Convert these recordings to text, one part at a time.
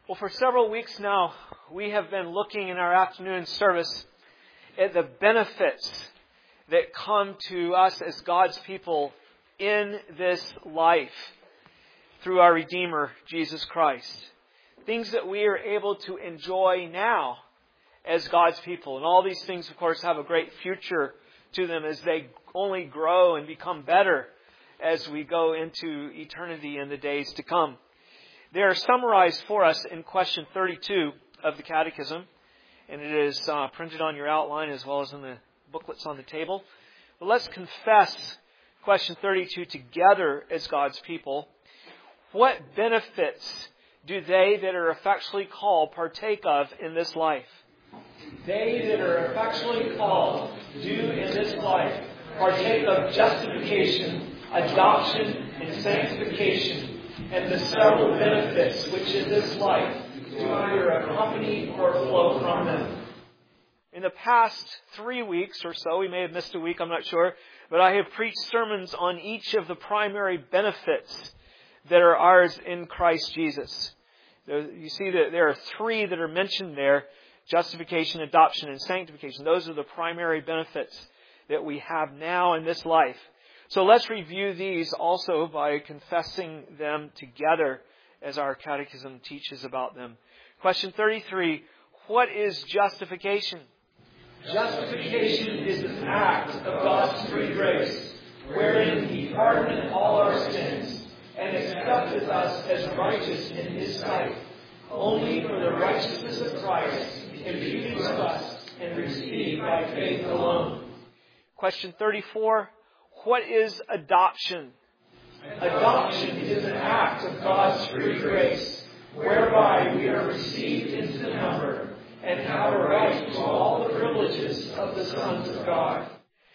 Well, for several weeks now, we have been looking in our afternoon service at the benefits that come to us as God's people in this life through our Redeemer, Jesus Christ. Things that we are able to enjoy now as God's people. And all these things, of course, have a great future to them as they only grow and become better as we go into eternity in the days to come. They are summarized for us in question 32 of the Catechism, and it is printed on your outline as well as in the booklets on the table. But let's confess question 32 together as God's people. What benefits do they that are effectually called partake of in this life? They that are effectually called do in this life partake of justification, adoption, and sanctification, and the several benefits which in this life do either accompany or flow from them. In the past 3 weeks or so, we may have missed a week, I'm not sure, but I have preached sermons on each of the primary benefits that are ours in Christ Jesus. You see that there are 3 that are mentioned there: justification, adoption, and sanctification. Those are the primary benefits that we have now in this life. So let's review these also by confessing them together as our Catechism teaches about them. Question 33, what is justification? Justification is an act of God's free grace, wherein He pardoned all our sins and accepted us as righteous in His sight, only for the righteousness of Christ, imputed to us and received by faith alone. Question 34, what is adoption? Adoption is an act of God's free grace, whereby we are received into the number and have a right to all the privileges of the sons of God.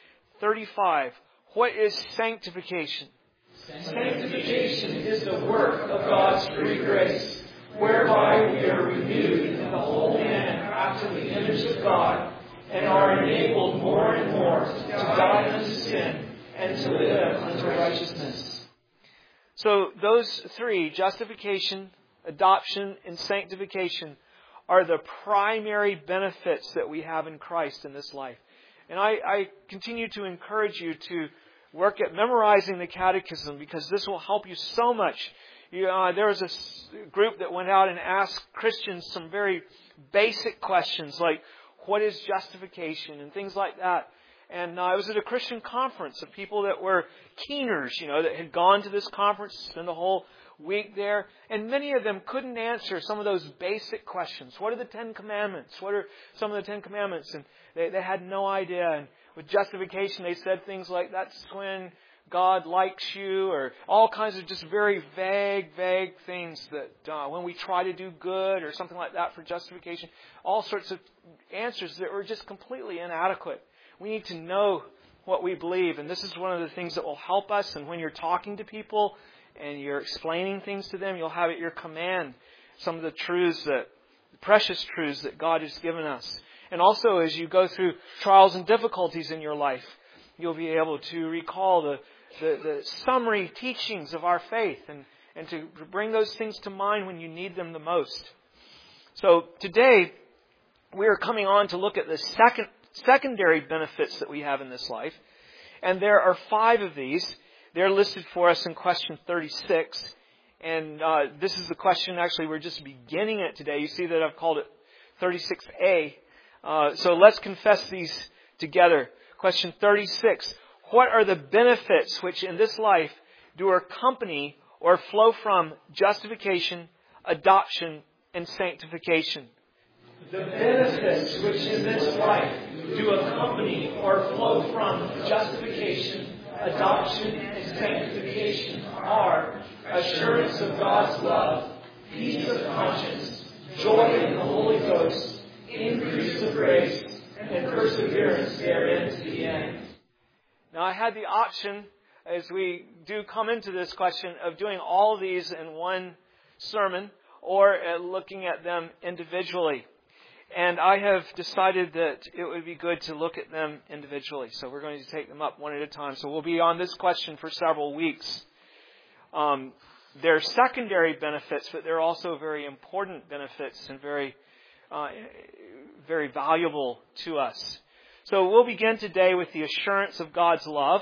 35. What is sanctification? Sanctification is the work of God's free grace, whereby we are renewed in the whole man after the image of God and are enabled more and more to die unto sin and to live unto righteousness. So those 3, justification, adoption, and sanctification, are the primary benefits that we have in Christ in this life. And I continue to encourage you to work at memorizing the Catechism, because this will help you so much. There was a group that went out and asked Christians some very basic questions like, what is justification, and things like that. And I was at a Christian conference of people that were keeners, that had gone to this conference, spent the whole week there. And many of them couldn't answer some of those basic questions. What are the 10 Commandments? What are some of the 10 Commandments? And they had no idea. And with justification, they said things like, that's when God likes you, or all kinds of just very vague things that when we try to do good or something like that for justification, all sorts of answers that were just completely inadequate. We need to know what we believe, and this is one of the things that will help us. And when you're talking to people and you're explaining things to them, you'll have at your command some of the truths, the precious truths that God has given us. And also, as you go through trials and difficulties in your life, you'll be able to recall the summary teachings of our faith and to bring those things to mind when you need them the most. So today, we are coming on to look at the secondary benefits that we have in this life. And there are 5 of these. They're listed for us in question 36. And this is the question, actually, we're just beginning it today. You see that I've called it 36A. So let's confess these together. Question 36. What are the benefits which in this life do accompany or flow from justification, adoption, and sanctification? The benefits which in this life do accompany or flow from justification, adoption, and sanctification are assurance of God's love, peace of conscience, joy in the Holy Ghost, increase of grace, and perseverance therein to the end. Now, I had the option, as we do come into this question, of doing all of these in one sermon or looking at them individually. And I have decided that it would be good to look at them individually. So we're going to take them up one at a time. So we'll be on this question for several weeks. They're secondary benefits, but they're also very important benefits and very valuable to us. So we'll begin today with the assurance of God's love.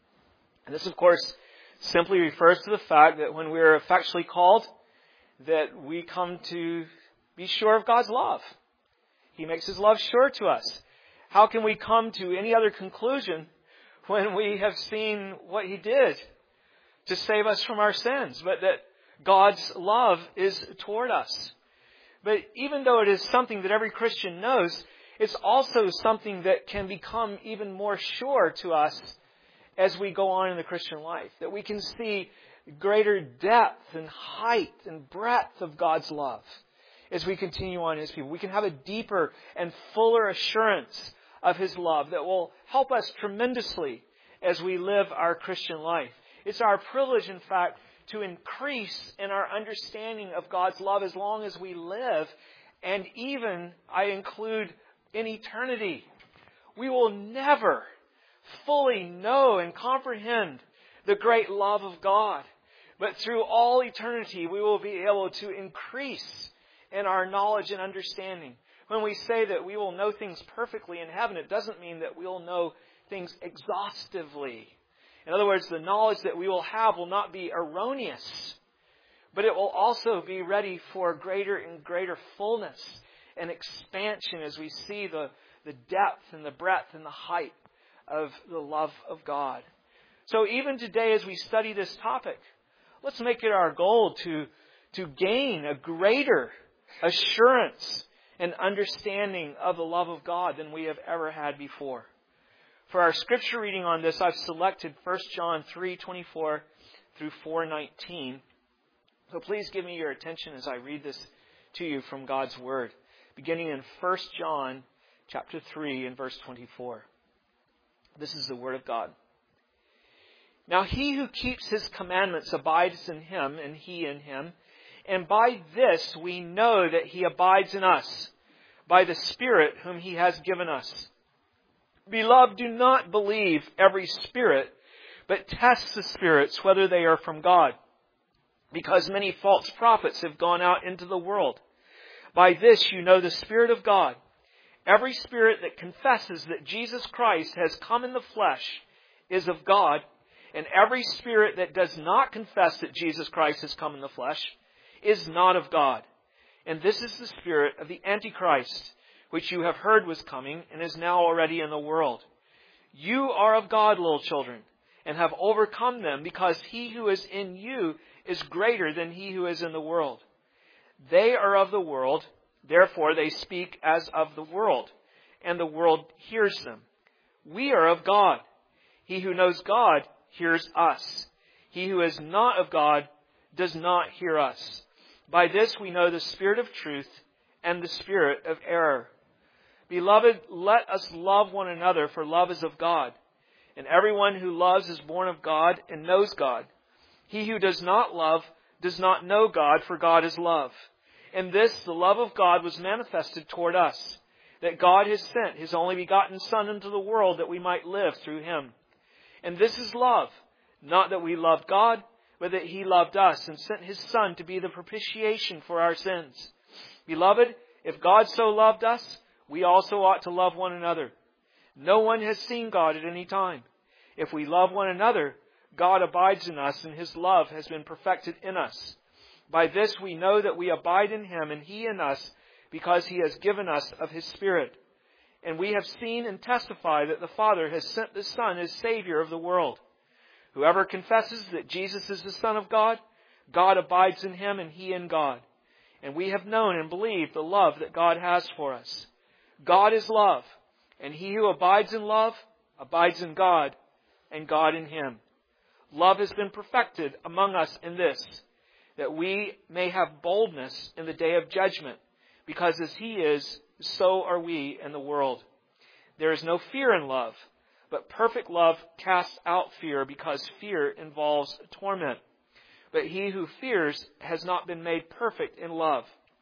And this, of course, simply refers to the fact that when we're effectually called, that we come to be sure of God's love. He makes His love sure to us. How can we come to any other conclusion when we have seen what He did to save us from our sins, but that God's love is toward us? But even though it is something that every Christian knows, it's also something that can become even more sure to us as we go on in the Christian life. That we can see greater depth and height and breadth of God's love as we continue on His people. We can have a deeper and fuller assurance of His love that will help us tremendously as we live our Christian life. It's our privilege, in fact, to increase in our understanding of God's love as long as we live, and even, I include, in eternity. We will never fully know and comprehend the great love of God, but through all eternity we will be able to increase in our knowledge and understanding. When we say that we will know things perfectly in heaven, it doesn't mean that we will know things exhaustively. In other words, the knowledge that we will have will not be erroneous, but it will also be ready for greater and greater fullness and expansion as we see the depth and the breadth and the height of the love of God. So even today as we study this topic, let's make it our goal to gain a greater assurance and understanding of the love of God than we have ever had before. For our scripture reading on this, I've selected 1 John 3:24 through 4:19. So please give me your attention as I read this to you from God's Word, beginning in 1 John chapter 3 and verse 24. This is the Word of God. Now he who keeps His commandments abides in Him, and He in him. And by this we know that He abides in us, by the Spirit whom He has given us. Beloved, do not believe every spirit, but test the spirits whether they are from God, because many false prophets have gone out into the world. By this you know the Spirit of God. Every spirit that confesses that Jesus Christ has come in the flesh is of God, and every spirit that does not confess that Jesus Christ has come in the flesh is not of God. And this is the spirit of the Antichrist, which you have heard was coming and is now already in the world. You are of God, little children, and have overcome them, because He who is in you is greater than he who is in the world. They are of the world, therefore they speak as of the world, and the world hears them. We are of God. He who knows God hears us. He who is not of God does not hear us. By this we know the spirit of truth and the spirit of error. Beloved, let us love one another, for love is of God. And everyone who loves is born of God and knows God. He who does not love does not know God, for God is love. In this, the love of God was manifested toward us, that God has sent His only begotten Son into the world that we might live through Him. And this is love, not that we loved God, but that He loved us and sent His Son to be the propitiation for our sins. Beloved, if God so loved us, we also ought to love one another. No one has seen God at any time. If we love one another, God abides in us, and His love has been perfected in us. By this we know that we abide in Him, and He in us, because He has given us of His Spirit. And we have seen and testify that the Father has sent the Son as Savior of the world. Whoever confesses that Jesus is the Son of God, God abides in Him, and He in God. And we have known and believed the love that God has for us. God is love, and he who abides in love abides in God, and God in him. Love has been perfected among us in this, that we may have boldness in the day of judgment, because as He is, so are we in the world. There is no fear in love, but perfect love casts out fear, because fear involves torment. But he who fears has not been made perfect in love.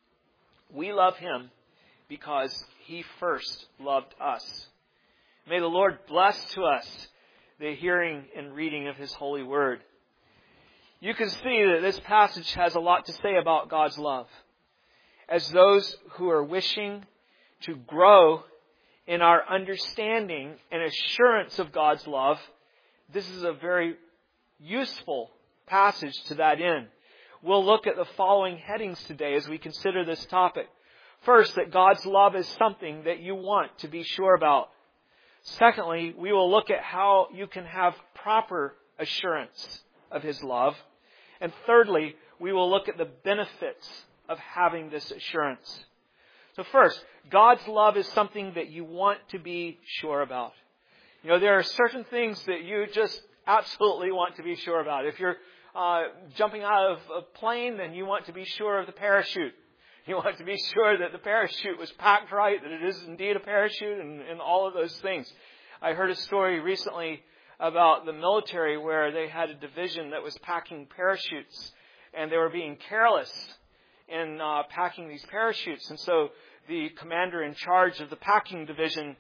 We love Him because He first loved us. May the Lord bless to us the hearing and reading of His holy word. you can see that this passage has a lot to say about God's love. As those who are wishing to grow in our understanding and assurance of God's love, this is a very useful passage to that end. We'll look at the following headings today as we consider this topic. First, that God's love is something that you want to be sure about. Secondly, we will look at how you can have proper assurance of His love. And thirdly, we will look at the benefits of having this assurance. So first, God's love is something that you want to be sure about. You know, there are certain things that you just absolutely want to be sure about. If you're jumping out of a plane, then you want to be sure of the parachute. You want to be sure that the parachute was packed right, that it is indeed a parachute, and all of those things. I heard a story recently about the military where they had a division that was packing parachutes, and they were being careless in packing these parachutes. And so the commander in charge of the packing division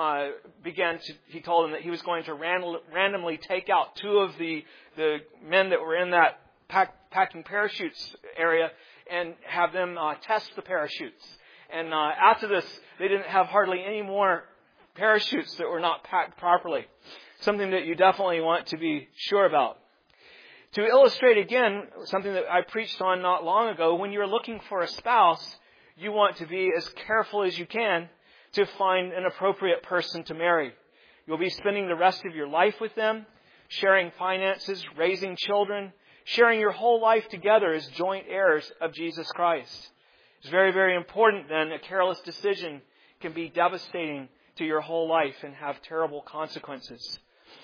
he told them that he was going to randomly take out two of the men that were in that packing parachutes area and have them test the parachutes. And after this, they didn't have hardly any more parachutes that were not packed properly. Something that you definitely want to be sure about. To illustrate again, something that I preached on not long ago, when you're looking for a spouse, you want to be as careful as you can to find an appropriate person to marry. You'll be spending the rest of your life with them, sharing finances, raising children, sharing your whole life together as joint heirs of Jesus Christ. It's very, very important then. A careless decision can be devastating to your whole life and have terrible consequences.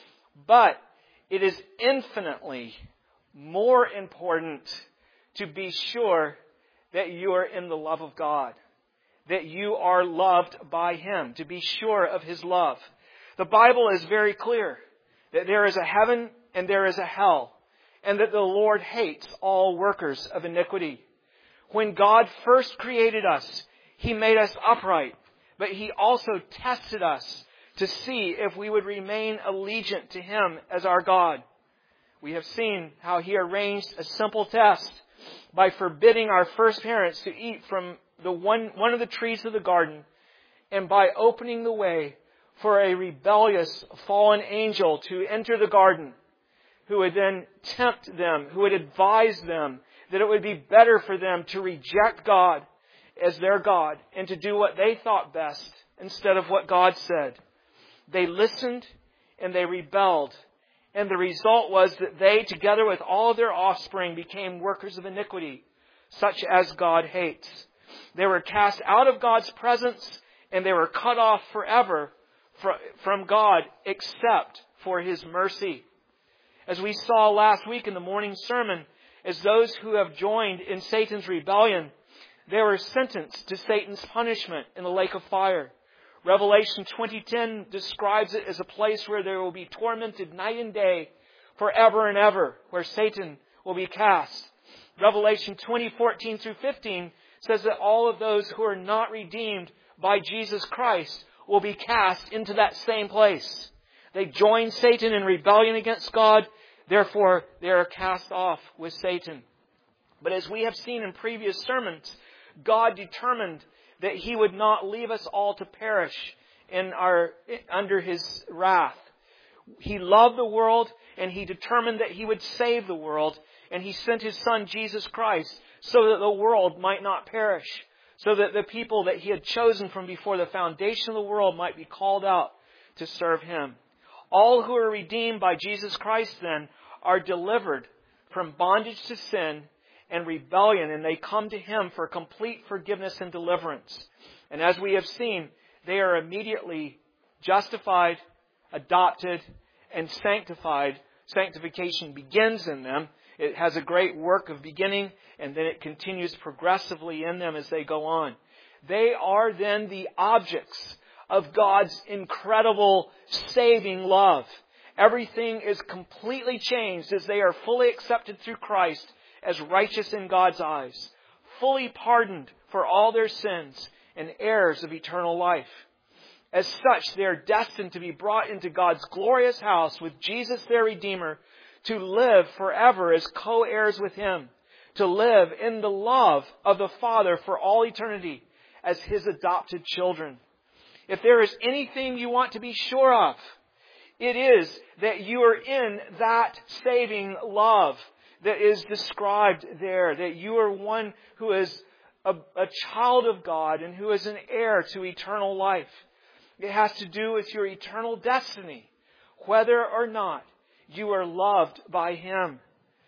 But it is infinitely more important to be sure that you are in the love of God, that you are loved by Him, to be sure of His love. The Bible is very clear that there is a heaven and there is a hell, and that the Lord hates all workers of iniquity. When God first created us, He made us upright, but He also tested us to see if we would remain allegiant to Him as our God. We have seen how He arranged a simple test by forbidding our first parents to eat from one of the trees of the garden, and by opening the way for a rebellious fallen angel to enter the garden, who would then tempt them, who would advise them that it would be better for them to reject God as their God and to do what they thought best instead of what God said. They listened and they rebelled. And the result was that they, together with all of their offspring, became workers of iniquity, such as God hates. They were cast out of God's presence, and they were cut off forever from God, except for His mercy. As we saw last week in the morning sermon, as those who have joined in Satan's rebellion, they were sentenced to Satan's punishment in the lake of fire. Revelation 20:10 describes it as a place where they will be tormented night and day forever and ever, where Satan will be cast. Revelation 20:14 through 15 says that all of those who are not redeemed by Jesus Christ will be cast into that same place. They join Satan in rebellion against God, therefore they are cast off with Satan. But as we have seen in previous sermons, God determined that He would not leave us all to perish under His wrath. He loved the world, and He determined that He would save the world, and He sent His Son Jesus Christ so that the world might not perish, so that the people that He had chosen from before the foundation of the world might be called out to serve Him. All who are redeemed by Jesus Christ then are delivered from bondage to sin and rebellion, and they come to Him for complete forgiveness and deliverance. And as we have seen, they are immediately justified, adopted, and sanctified. Sanctification begins in them. It has a great work of beginning, and then it continues progressively in them as they go on. They are then the objects of God's incredible saving love. Everything is completely changed as they are fully accepted through Christ as righteous in God's eyes, fully pardoned for all their sins, and heirs of eternal life. As such, they are destined to be brought into God's glorious house with Jesus their Redeemer, to live forever as co-heirs with Him, to live in the love of the Father for all eternity as His adopted children. If there is anything you want to be sure of, it is that you are in that saving love that is described there, that you are one who is a child of God and who is an heir to eternal life. It has to do with your eternal destiny, whether or not you are loved by Him.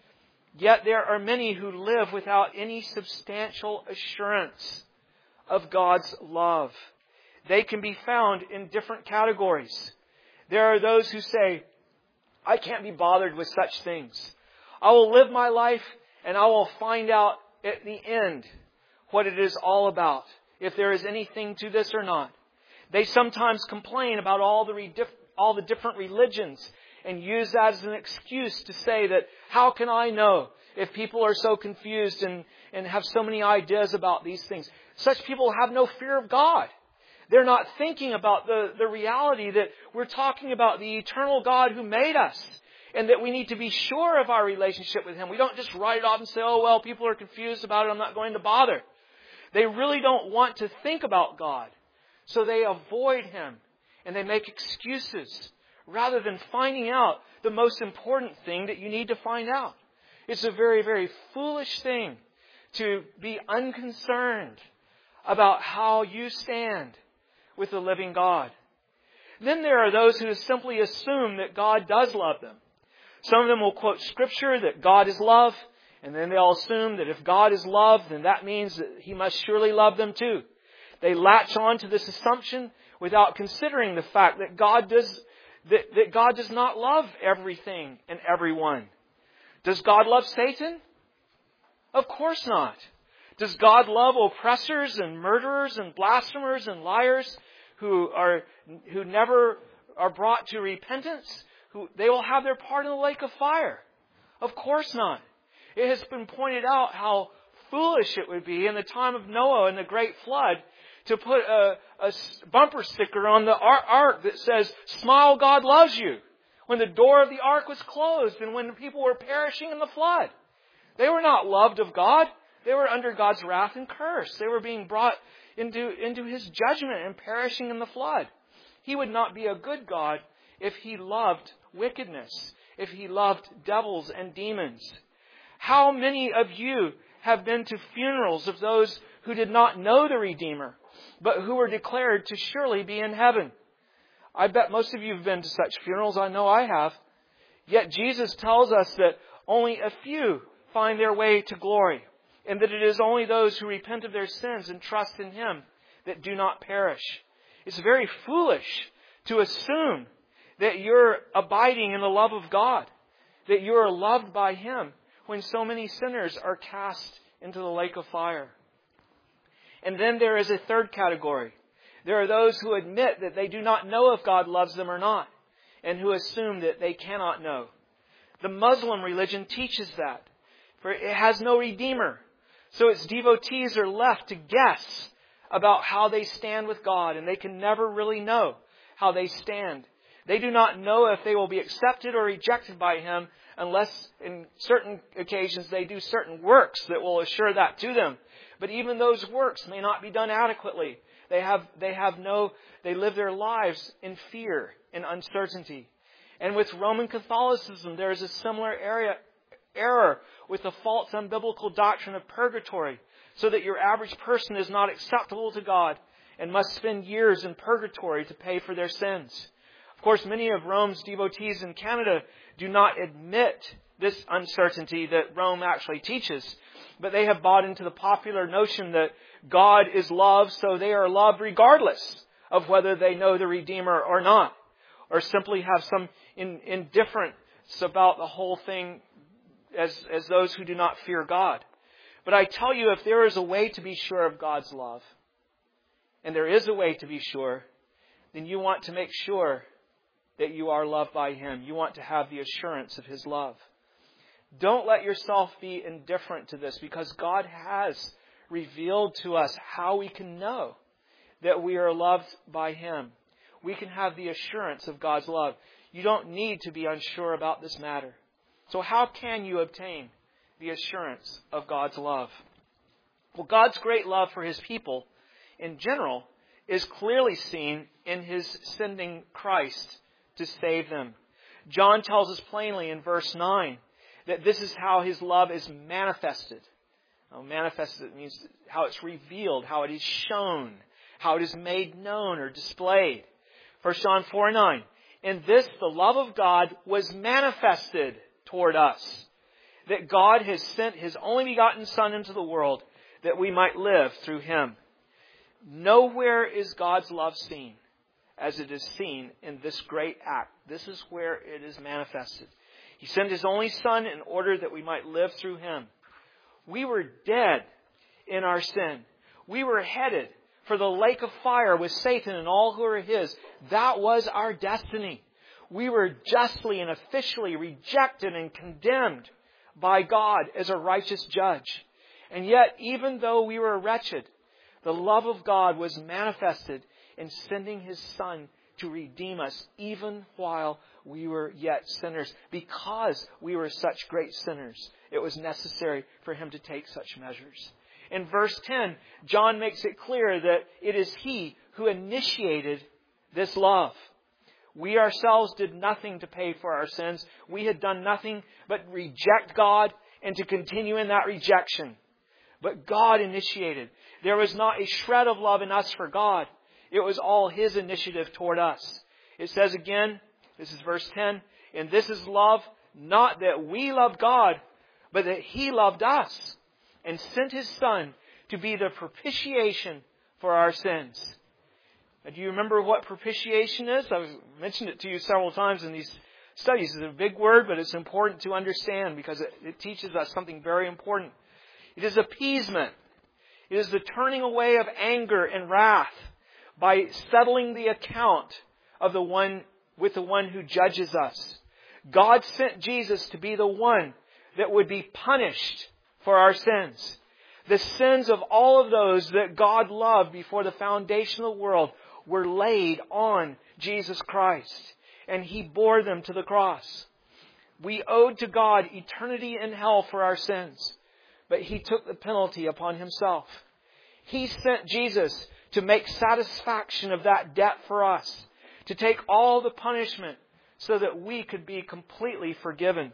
Yet there are many who live without any substantial assurance of God's love. They can be found in different categories. There are those who say, I can't be bothered with such things. I will live my life and I will find out at the end what it is all about, if there is anything to this or not. They sometimes complain about all the different religions and use that as an excuse to say that, how can I know if people are so confused and have so many ideas about these things? Such people have no fear of God. They're not thinking about the reality that we're talking about the eternal God who made us, and that we need to be sure of our relationship with Him. We don't just write it off and say, oh, well, people are confused about it, I'm not going to bother. They really don't want to think about God. So they avoid Him and they make excuses rather than finding out the most important thing that you need to find out. It's a very, very foolish thing to be unconcerned about how you stand with the living God. Then there are those who simply assume that God does love them. Some of them will quote Scripture that God is love, and then they'll assume that if God is love, then that means that He must surely love them too. They latch on to this assumption without considering the fact that God does not love everything and everyone. Does God love Satan? Of course not. Does God love oppressors and murderers and blasphemers and liars who never are brought to repentance? They will have their part in the lake of fire? Of course not. It has been pointed out how foolish it would be in the time of Noah and the great flood to put a bumper sticker on the ark that says, "Smile, God loves you," when the door of the ark was closed and when people were perishing in the flood. They were not loved of God. They were under God's wrath and curse. They were being brought into His judgment and perishing in the flood. He would not be a good God if He loved wickedness, if He loved devils and demons. How many of you have been to funerals of those who did not know the Redeemer, but who were declared to surely be in heaven? I bet most of you have been to such funerals. I know I have. Yet Jesus tells us that only a few find their way to glory, and that it is only those who repent of their sins and trust in Him that do not perish. It's very foolish to assume that you're abiding in the love of God, that you are loved by Him, when so many sinners are cast into the lake of fire. And then there is a third category. There are those who admit that they do not know if God loves them or not, and who assume that they cannot know. The Muslim religion teaches that, for it has no Redeemer. So its devotees are left to guess about how they stand with God, and they can never really know how they stand. They do not know if they will be accepted or rejected by Him unless in certain occasions they do certain works that will assure that to them. But even those works may not be done adequately. They live their lives in fear and uncertainty. And with Roman Catholicism, there is a similar error with the false unbiblical doctrine of purgatory, so that your average person is not acceptable to God and must spend years in purgatory to pay for their sins. Of course, many of Rome's devotees in Canada do not admit this uncertainty that Rome actually teaches, but they have bought into the popular notion that God is love, so they are loved regardless of whether they know the Redeemer or not, or simply have some indifference about the whole thing as those who do not fear God. But I tell you, if there is a way to be sure of God's love, and there is a way to be sure, then you want to make sure that you are loved by Him. You want to have the assurance of His love. Don't let yourself be indifferent to this, because God has revealed to us how we can know that we are loved by Him. We can have the assurance of God's love. You don't need to be unsure about this matter. So how can you obtain the assurance of God's love? Well, God's great love for His people in general is clearly seen in His sending Christ to save them. John tells us plainly in verse 9 that this is how His love is manifested. Manifested means how it's revealed, how it is shown, how it is made known or displayed. 1 John 4:9. In this the love of God was manifested toward us, that God has sent His only begotten Son into the world that we might live through Him. Nowhere is God's love seen as it is seen in this great act. This is where it is manifested. He sent His only Son in order that we might live through Him. We were dead in our sin. We were headed for the lake of fire with Satan and all who are his. That was our destiny. We were justly and officially rejected and condemned by God as a righteous judge. And yet, even though we were wretched, the love of God was manifested in sending His Son to redeem us even while we were yet sinners. Because we were such great sinners, it was necessary for Him to take such measures. In verse 10, John makes it clear that it is He who initiated this love. We ourselves did nothing to pay for our sins. We had done nothing but reject God and to continue in that rejection. But God initiated. There was not a shred of love in us for God. It was all His initiative toward us. It says again, this is verse 10, and this is love, not that we loved God, but that He loved us and sent His Son to be the propitiation for our sins. Do you remember what propitiation is? I've mentioned it to you several times in these studies. It's a big word, but it's important to understand because it teaches us something very important. It is appeasement. It is the turning away of anger and wrath by settling the account of the one who judges us. God sent Jesus to be the one that would be punished for our sins. The sins of all of those that God loved before the foundation of the world were laid on Jesus Christ, and He bore them to the cross. We owed to God eternity in hell for our sins, but He took the penalty upon Himself. He sent Jesus to make satisfaction of that debt for us, to take all the punishment so that we could be completely forgiven.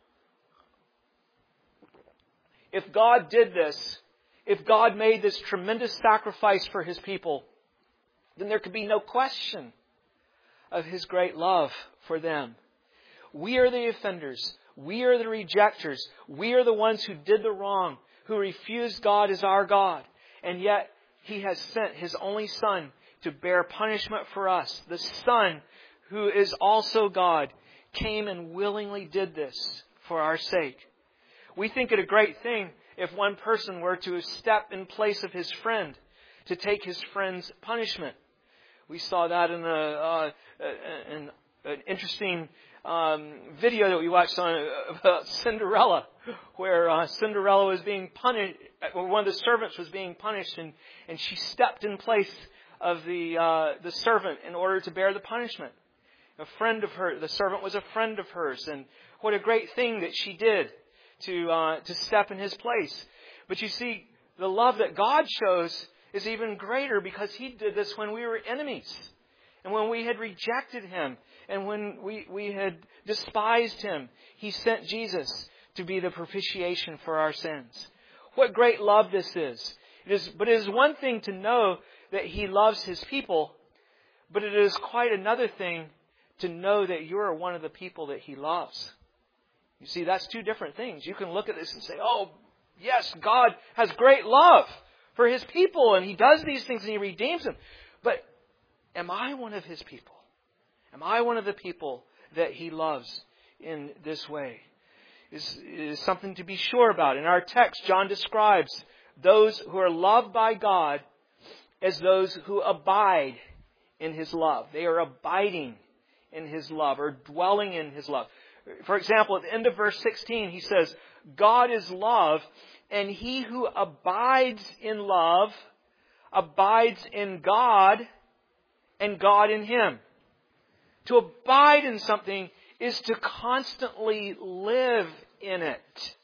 If God did this, if God made this tremendous sacrifice for His people, then there could be no question of His great love for them. We are the offenders. We are the rejectors. We are the ones who did the wrong, who refused God as our God. And yet He has sent His only Son to bear punishment for us. The Son, who is also God, came and willingly did this for our sake. We think it a great thing if one person were to step in place of his friend to take his friend's punishment. We saw that in an interesting video that we watched about Cinderella, where Cinderella was being punished, one of the servants was being punished, and she stepped in place of the servant in order to bear the punishment. A friend of her, the servant was a friend of hers, and what a great thing that she did to step in his place. But you see, the love that God shows is even greater because He did this when we were enemies, and when we had rejected Him, and when we had despised Him. He sent Jesus to be the propitiation for our sins. What great love this is! But it is one thing to know that He loves His people, but it is quite another thing to know that you're one of the people that He loves. You see, that's two different things. You can look at this and say, oh, yes, God has great love for His people, and He does these things and He redeems them. But am I one of His people? Am I one of the people that He loves in this way? It is something to be sure about. In our text, John describes those who are loved by God as those who abide in His love. They are abiding in His love or dwelling in His love. For example, at the end of verse 16, he says, God is love, and he who abides in love abides in God and God in him. To abide in something is to constantly live in it.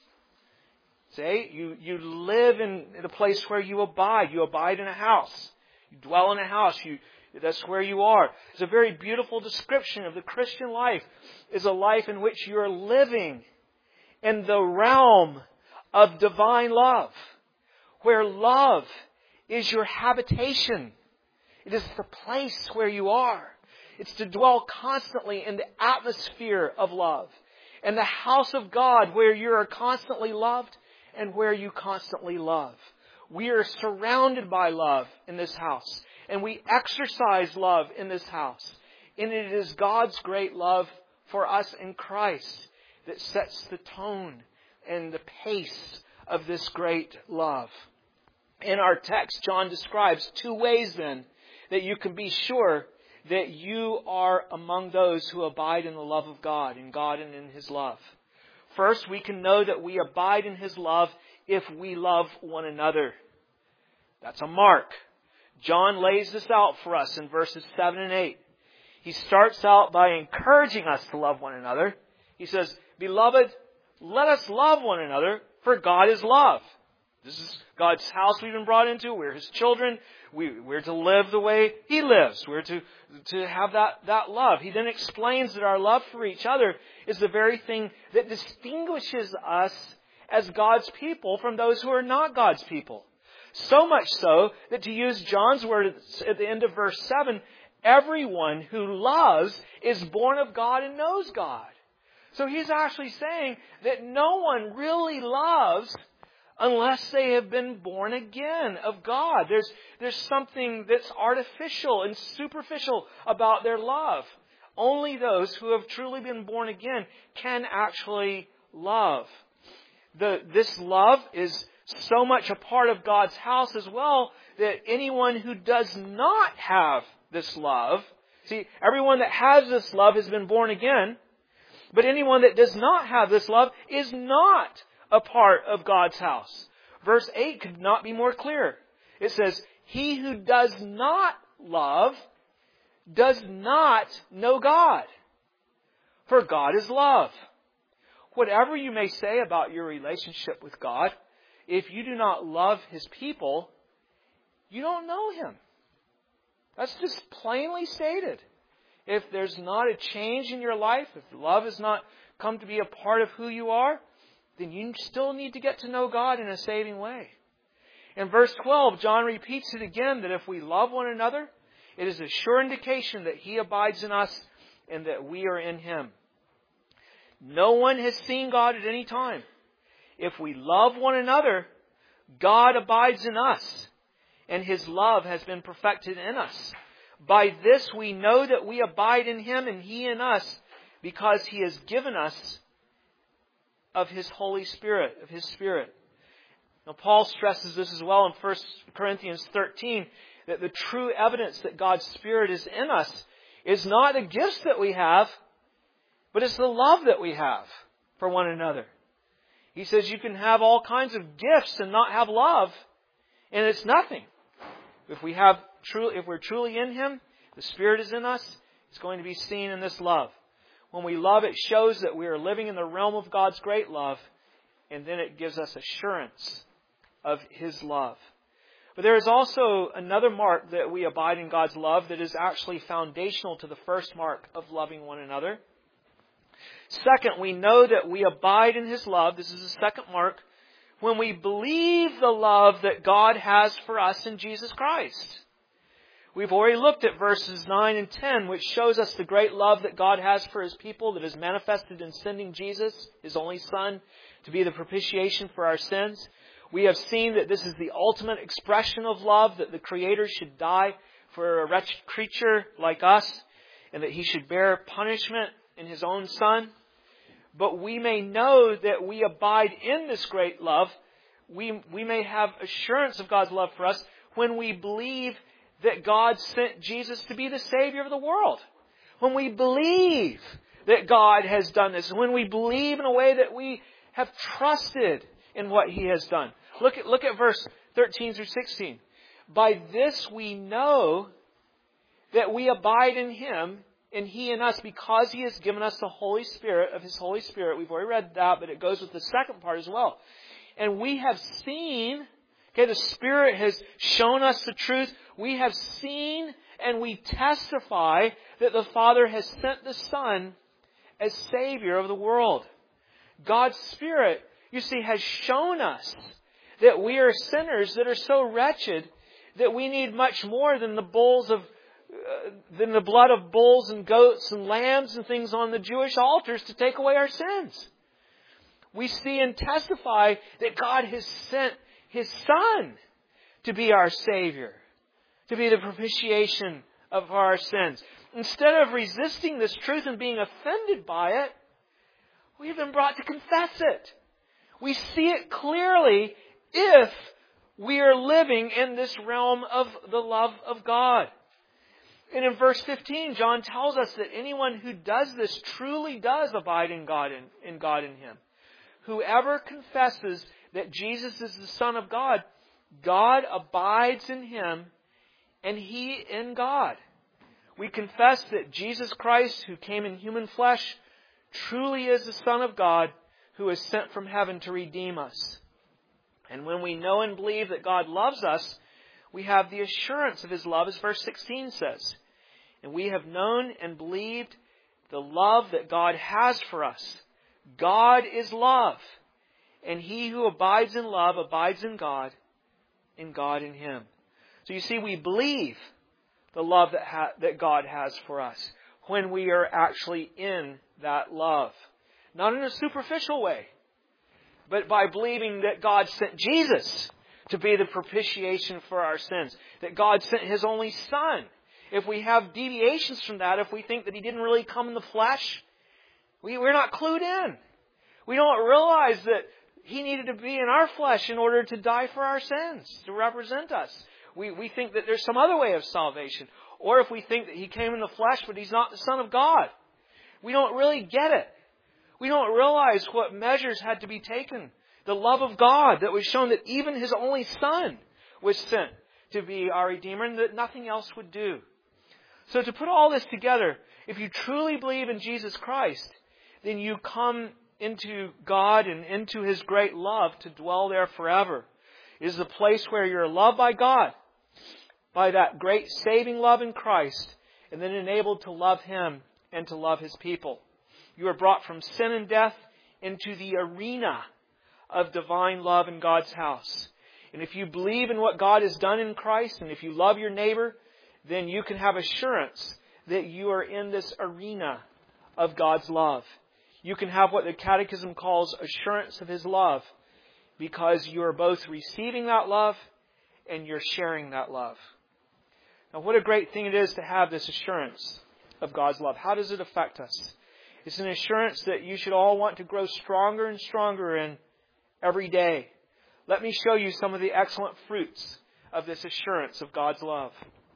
Say, you live in the place where you abide. You abide in a house. You dwell in a house. That's where you are. It's a very beautiful description of the Christian life, is a life in which you are living in the realm of divine love, where love is your habitation. It is the place where you are. It's to dwell constantly in the atmosphere of love, and the house of God where you are constantly loved and where you constantly love. We are surrounded by love in this house, and we exercise love in this house. And it is God's great love for us in Christ that sets the tone and the pace of this great love. In our text, John describes 2 ways then that you can be sure that you are among those who abide in the love of God, in God and in His love. First, we can know that we abide in His love if we love one another. That's a mark. John lays this out for us in verses 7 and 8. He starts out by encouraging us to love one another. He says, "Beloved, let us love one another, for God is love." This is God's house we've been brought into. We're His children. We're to live the way He lives. We're to have that love. He then explains that our love for each other is the very thing that distinguishes us as God's people from those who are not God's people. So much so that, to use John's word at the end of verse 7, everyone who loves is born of God and knows God. So he's actually saying that no one really loves unless they have been born again of God. There's something that's artificial and superficial about their love. Only those who have truly been born again can actually love. This love is so much a part of God's house as well that anyone who does not have this love, see, everyone that has this love has been born again, but anyone that does not have this love is not a part of God's house. Verse 8 could not be more clear. It says, "He who does not love does not know God, for God is love." Whatever you may say about your relationship with God, if you do not love His people, you don't know Him. That's just plainly stated. If there's not a change in your life, if love has not come to be a part of who you are, then you still need to get to know God in a saving way. In verse 12, John repeats it again, that if we love one another, it is a sure indication that He abides in us and that we are in Him. No one has seen God at any time. If we love one another, God abides in us, and His love has been perfected in us. By this we know that we abide in Him and He in us, because He has given us of His Holy Spirit, of His Spirit. Now, Paul stresses this as well in 1 Corinthians 13, that the true evidence that God's Spirit is in us is not the gifts that we have, but it's the love that we have for one another. He says you can have all kinds of gifts and not have love, and it's nothing. If we're truly in Him, the Spirit is in us, it's going to be seen in this love. When we love, it shows that we are living in the realm of God's great love, and then it gives us assurance of His love. But there is also another mark that we abide in God's love that is actually foundational to the first mark of loving one another. Second, we know that we abide in His love. This is the second mark. When we believe the love that God has for us in Jesus Christ. We've already looked at verses 9 and 10, which shows us the great love that God has for His people that is manifested in sending Jesus, His only Son, to be the propitiation for our sins. We have seen that this is the ultimate expression of love, that the Creator should die for a wretched creature like us, and that He should bear punishment in His own Son. But we may know that we abide in this great love. We may have assurance of God's love for us when we believe that God sent Jesus to be the Savior of the world. When we believe that God has done this. When we believe in a way that we have trusted in what He has done. Look at verse 13 through 16. By this we know that we abide in Him and He in us because He has given us the Holy Spirit, of His Holy Spirit. We've already read that, but it goes with the second part as well. And we have seen, the Spirit has shown us the truth. We have seen and we testify that the Father has sent the Son as Savior of the world. God's Spirit, you see, has shown us that we are sinners that are so wretched that we need much more than the blood of bulls and goats and lambs and things on the Jewish altars to take away our sins. We see and testify that God has sent His Son to be our Savior, to be the propitiation of our sins. Instead of resisting this truth and being offended by it, we have been brought to confess it. We see it clearly if we are living in this realm of the love of God. And in verse 15, John tells us that anyone who does this truly does abide in God and God in him. Whoever confesses that Jesus is the Son of God, God abides in him and he in God. We confess that Jesus Christ, who came in human flesh, truly is the Son of God who is sent from heaven to redeem us. And when we know and believe that God loves us, we have the assurance of His love, as verse 16 says. And we have known and believed the love that God has for us. God is love. And he who abides in love abides in God in Him. So you see, we believe the love that God has for us when we are actually in that love. Not in a superficial way, but by believing that God sent Jesus to be the propitiation for our sins. That God sent His only Son. If we have deviations from that, if we think that He didn't really come in the flesh, we're not clued in. We don't realize that He needed to be in our flesh in order to die for our sins, to represent us. We think that there's some other way of salvation. Or if we think that He came in the flesh, but He's not the Son of God. We don't really get it. We don't realize what measures had to be taken. The love of God that was shown, that even His only Son was sent to be our Redeemer, and that nothing else would do. So to put all this together, if you truly believe in Jesus Christ, then you come into God and into His great love to dwell there forever. It is a place where you're loved by God, by that great saving love in Christ, and then enabled to love Him and to love His people. You are brought from sin and death into the arena of divine love in God's house. And if you believe in what God has done in Christ, and if you love your neighbor, then you can have assurance that you are in this arena of God's love. You can have what the Catechism calls assurance of His love, because you are both receiving that love and you're sharing that love. Now, what a great thing it is to have this assurance of God's love. How does it affect us? It's an assurance that you should all want to grow stronger and stronger in every day. Let me show you some of the excellent fruits of this assurance of God's love.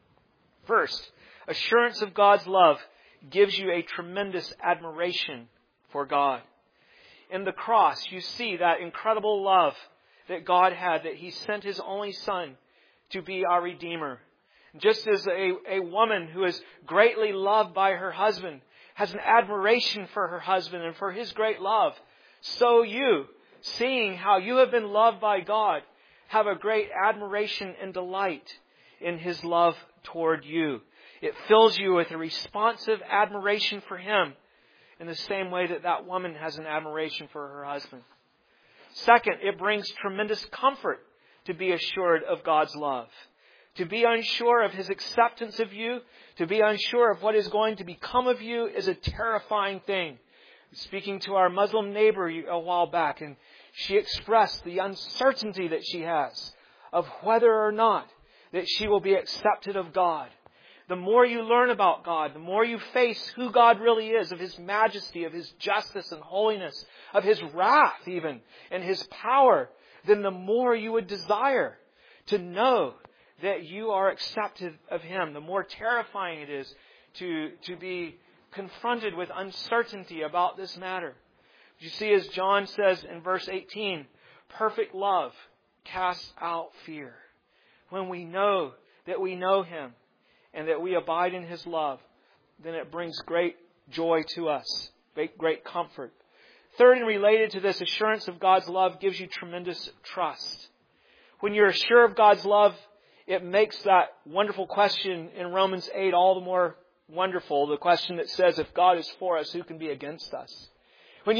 First, assurance of God's love gives you a tremendous admiration for God. In the cross, you see that incredible love that God had, that He sent His only Son to be our Redeemer. Just as a woman who is greatly loved by her husband has an admiration for her husband and for his great love, so you, seeing how you have been loved by God, have a great admiration and delight in His love toward you. It fills you with a responsive admiration for Him in the same way that that woman has an admiration for her husband. Second, it brings tremendous comfort to be assured of God's love. To be unsure of His acceptance of you, to be unsure of what is going to become of you, is a terrifying thing. Speaking to our Muslim neighbor a while back, and she expressed the uncertainty that she has of whether or not that she will be accepted of God. The more you learn about God, the more you face who God really is, of His majesty, of His justice and holiness, of His wrath even, and His power, then the more you would desire to know that you are accepted of Him. The more terrifying it is to be confronted with uncertainty about this matter. You see, as John says in verse 18, perfect love casts out fear. When we know that we know Him and that we abide in His love, then it brings great joy to us, great comfort. Third, and related to this, assurance of God's love gives you tremendous trust. When you're sure of God's love, it makes that wonderful question in Romans 8 all the more wonderful. The question that says, if God is for us, who can be against us? When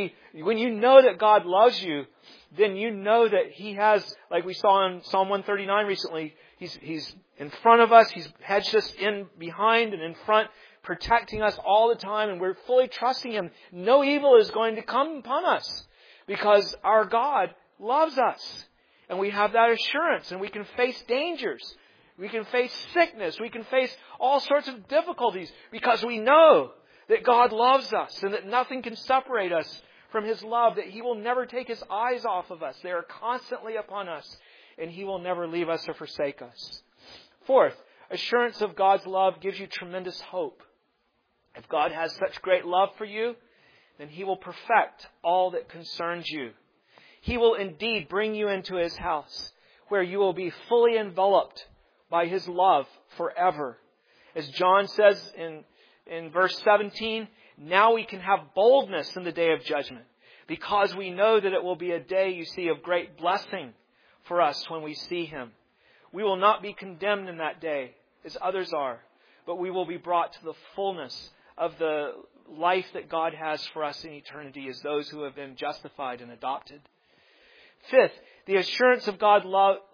you know that God loves you, then you know that He has, like we saw in Psalm 139 recently, He's in front of us, He's hedged us in behind and in front, protecting us all the time, and we're fully trusting Him. No evil is going to come upon us because our God loves us. And we have that assurance, and we can face dangers. We can face sickness. We can face all sorts of difficulties because we know that God loves us and that nothing can separate us from His love, that He will never take His eyes off of us. They are constantly upon us, and He will never leave us or forsake us. Fourth, assurance of God's love gives you tremendous hope. If God has such great love for you, then He will perfect all that concerns you. He will indeed bring you into His house, where you will be fully enveloped by His love forever. As John says in verse 17, now we can have boldness in the day of judgment, because we know that it will be a day, you see, of great blessing for us when we see Him. We will not be condemned in that day, as others are, but we will be brought to the fullness of the life that God has for us in eternity as those who have been justified and adopted. Fifth, the assurance of God's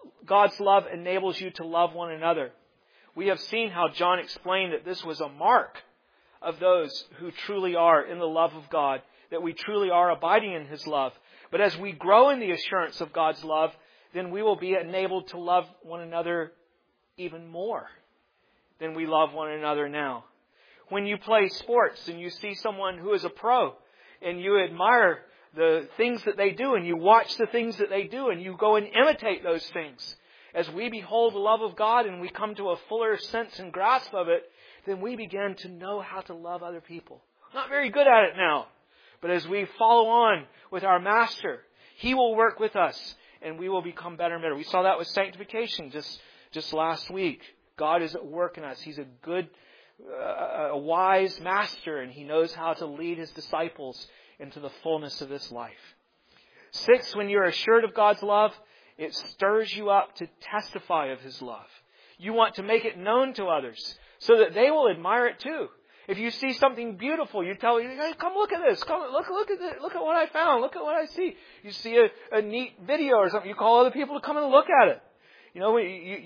love enables you to love one another. We have seen how John explained that this was a mark of those who truly are in the love of God, that we truly are abiding in His love. But as we grow in the assurance of God's love, then we will be enabled to love one another even more than we love one another now. When you play sports and you see someone who is a pro and you admire the things that they do and you watch the things that they do and you go and imitate those things, as we behold the love of God and we come to a fuller sense and grasp of it, then we begin to know how to love other people. Not very good at it now, but as we follow on with our Master, He will work with us and we will become better and better. We saw that with sanctification just last week. God is at work in us. He's a good, a wise Master, and He knows how to lead His disciples into the fullness of this life. Sixth, when you're assured of God's love, it stirs you up to testify of His love. You want to make it known to others so that they will admire it too. If you see something beautiful, you tell, hey, come look at this. Come look at this. Look at what I found. Look at what I see. You see a neat video or something, you call other people to come and look at it. You know,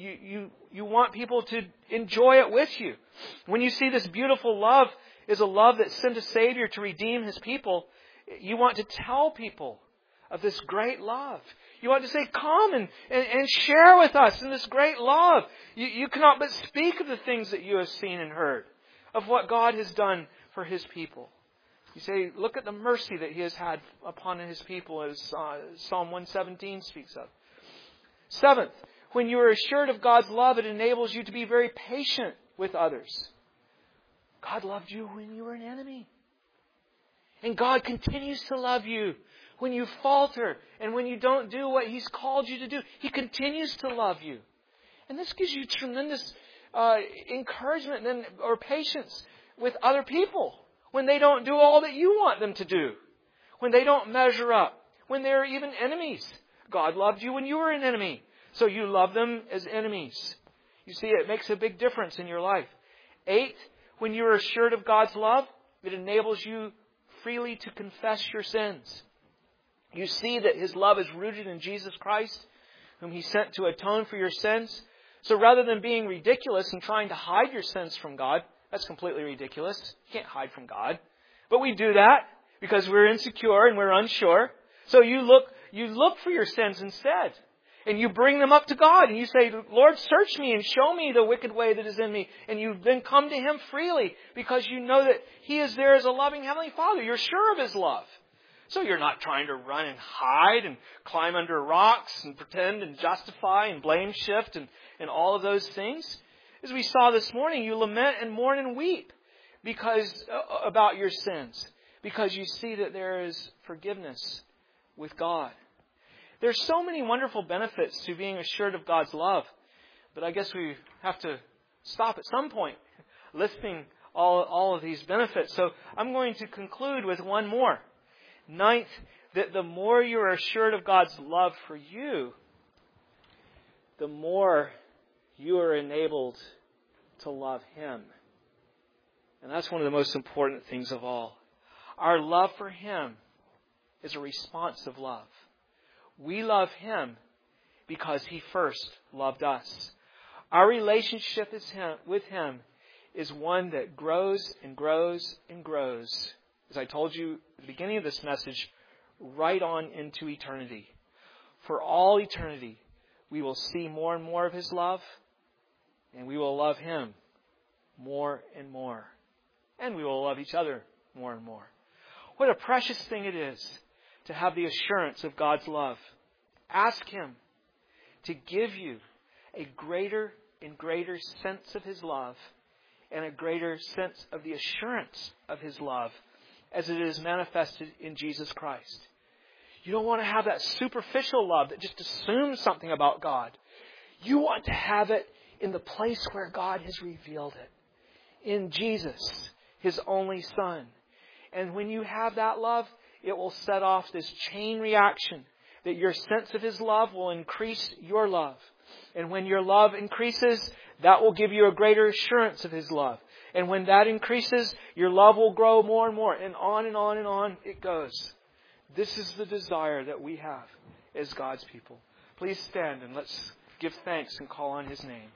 you want people to enjoy it with you. When you see this beautiful love is a love that sent a Savior to redeem His people, you want to tell people of this great love. You want to say, come and share with us in this great love. You cannot but speak of the things that you have seen and heard, of what God has done for His people. You say, look at the mercy that He has had upon His people, as Psalm 117 speaks of. Seventh, when you are assured of God's love, it enables you to be very patient with others. God loved you when you were an enemy. And God continues to love you when you falter and when you don't do what He's called you to do. He continues to love you. And this gives you tremendous encouragement or patience with other people when they don't do all that you want them to do, when they don't measure up, when they're even enemies. God loved you when you were an enemy, so you love them as enemies. You see, it makes a big difference in your life. 8, when you are assured of God's love, it enables you freely to confess your sins. You see that His love is rooted in Jesus Christ, whom He sent to atone for your sins. So rather than being ridiculous and trying to hide your sins from God, that's completely ridiculous. You can't hide from God. But we do that because we're insecure and we're unsure. So you look for your sins instead. And you bring them up to God and you say, Lord, search me and show me the wicked way that is in me. And you then come to Him freely because you know that He is there as a loving Heavenly Father. You're sure of His love. So you're not trying to run and hide and climb under rocks and pretend and justify and blame shift and all of those things. As we saw this morning, you lament and mourn and weep about your sins because you see that there is forgiveness with God. There's so many wonderful benefits to being assured of God's love. But I guess we have to stop at some point listing all of these benefits. So I'm going to conclude with one more. Ninth, that the more you are assured of God's love for you, the more you are enabled to love Him. And that's one of the most important things of all. Our love for Him is a responsive love. We love Him because He first loved us. Our relationship with Him is one that grows and grows and grows. As I told you at the beginning of this message, right on into eternity. For all eternity, we will see more and more of His love, and we will love Him more and more. And we will love each other more and more. What a precious thing it is to have the assurance of God's love. Ask Him to give you a greater and greater sense of His love and a greater sense of the assurance of His love as it is manifested in Jesus Christ. You don't want to have that superficial love that just assumes something about God. You want to have it in the place where God has revealed it. In Jesus, His only Son. And when you have that love, it will set off this chain reaction that your sense of His love will increase your love. And when your love increases, that will give you a greater assurance of His love. And when that increases, your love will grow more and more. And on and on and on it goes. This is the desire that we have as God's people. Please stand and let's give thanks and call on His name.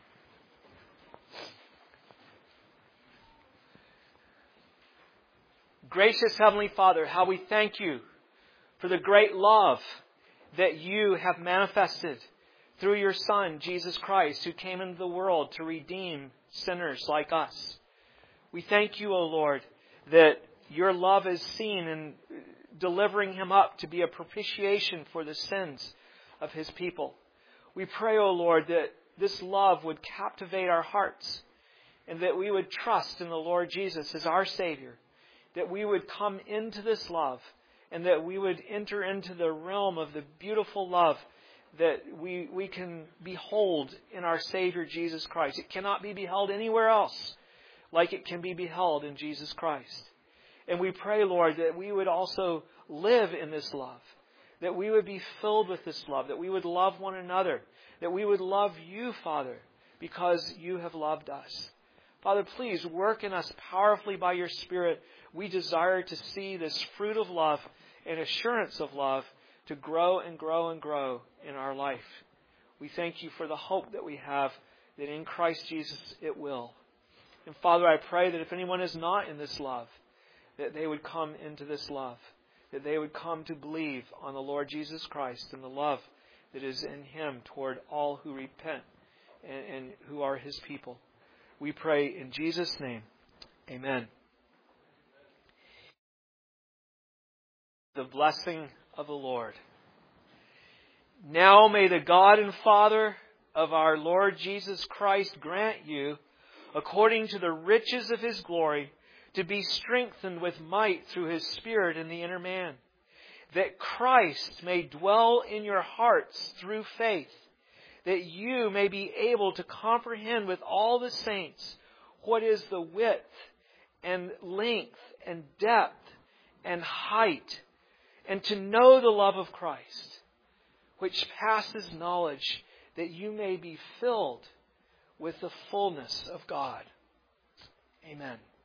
Gracious Heavenly Father, how we thank You for the great love that You have manifested through Your Son, Jesus Christ, who came into the world to redeem sinners like us. We thank You, O Lord, that Your love is seen in delivering Him up to be a propitiation for the sins of His people. We pray, O Lord, that this love would captivate our hearts and that we would trust in the Lord Jesus as our Savior, that we would come into this love and that we would enter into the realm of the beautiful love that we can behold in our Savior Jesus Christ. It cannot be beheld anywhere else like it can be beheld in Jesus Christ. And we pray, Lord, that we would also live in this love, that we would be filled with this love, that we would love one another, that we would love You, Father, because You have loved us. Father, please work in us powerfully by Your Spirit. We desire to see this fruit of love and assurance of love to grow and grow and grow in our life. We thank You for the hope that we have, that in Christ Jesus it will. And Father, I pray that if anyone is not in this love, that they would come into this love, that they would come to believe on the Lord Jesus Christ and the love that is in Him toward all who repent and who are His people. We pray in Jesus' name. Amen. The blessing of the Lord. Now may the God and Father of our Lord Jesus Christ grant you, according to the riches of His glory, to be strengthened with might through His Spirit in the inner man, that Christ may dwell in your hearts through faith, that you may be able to comprehend with all the saints what is the width and length and depth and height, and to know the love of Christ, which passes knowledge, that you may be filled with the fullness of God. Amen.